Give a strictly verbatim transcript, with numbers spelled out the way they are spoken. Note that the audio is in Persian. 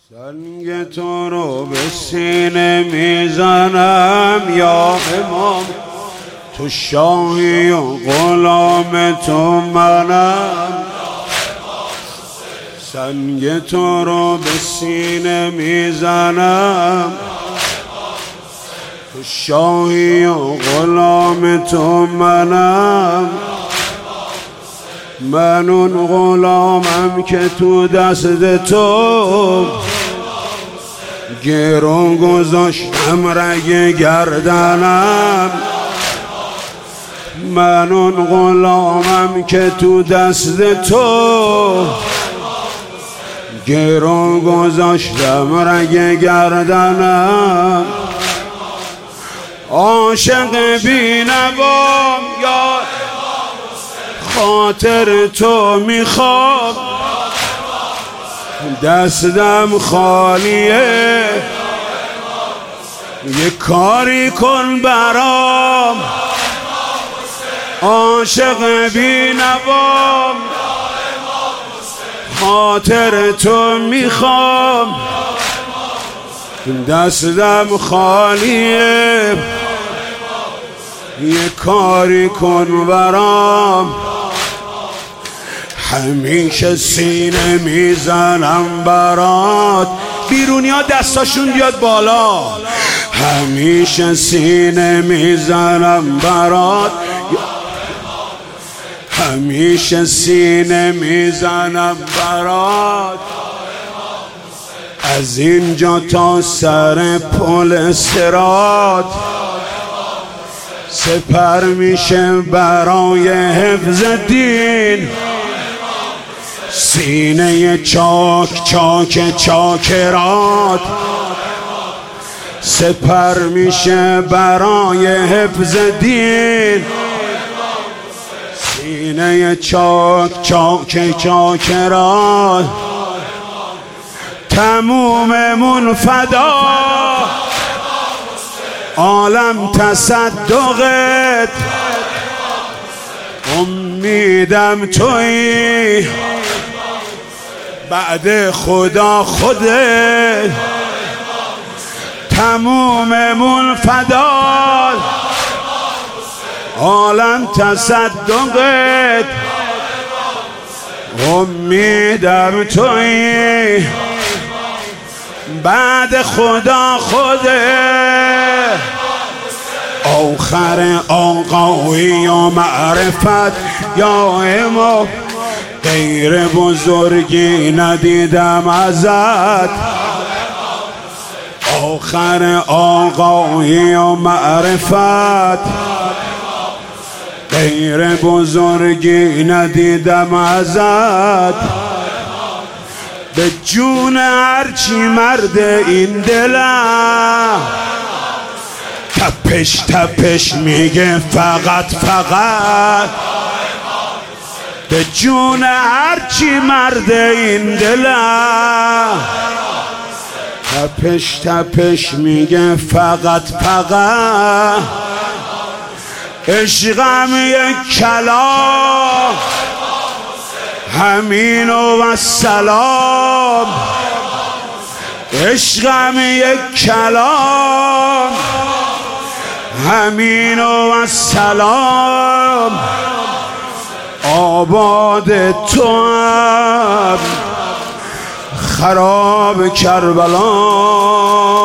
سنگ تو رو به سینه میزنم یا امام، تو شاهی و غلام تو منم. سنگ تو رو به سینه میزنم، تو شاهی و غلام تو منم. من اون غلامم که تو دست تو گرو گذاشتم رگ گردنم. من اون غلامم که تو دست تو گرو گذاشتم رگ گردنم. عاشق بی‌نوام یا خاطر تو میخوام، دستم خالیه یه کاری کن برام. عاشق بی‌نوام خاطر تو میخوام، دستم خالیه یه کاری کن برام. همیشه سینه میزنم برات، بیرونی ها دستاشون بیاد بالا. همیشه سینه میزنم برات، همیشه سینه میزنم برات. از اینجا تا سر پل صراط سپر میشه برای حفظ دین. سینه چاک چاک چاکرات سپر میشه برای حفظ دین. سینه چاک چاک چاکرات تموممون فدا، عالم تصدقت، امیدم تویی، بعد خدا خودت. تموممون فدا، عالم تصدقت، امیدم تویی، بعد خدا خودت. آخر آقایی و معرفت یا امام، غیر بزرگی ندیدم ازت. آخر آقایی و معرفت، غیر بزرگی ندیدم ازت. به جون هرچی مرد این دلم تپش تپش میگه فقط فقط. به جون هرچی مرد این دلم تپش تپش میگه فقط فقط. عشقم یک کلام، همین و سلام. عشقم یک کلام، همین و سلام. آباد تو هم خراب کربلا.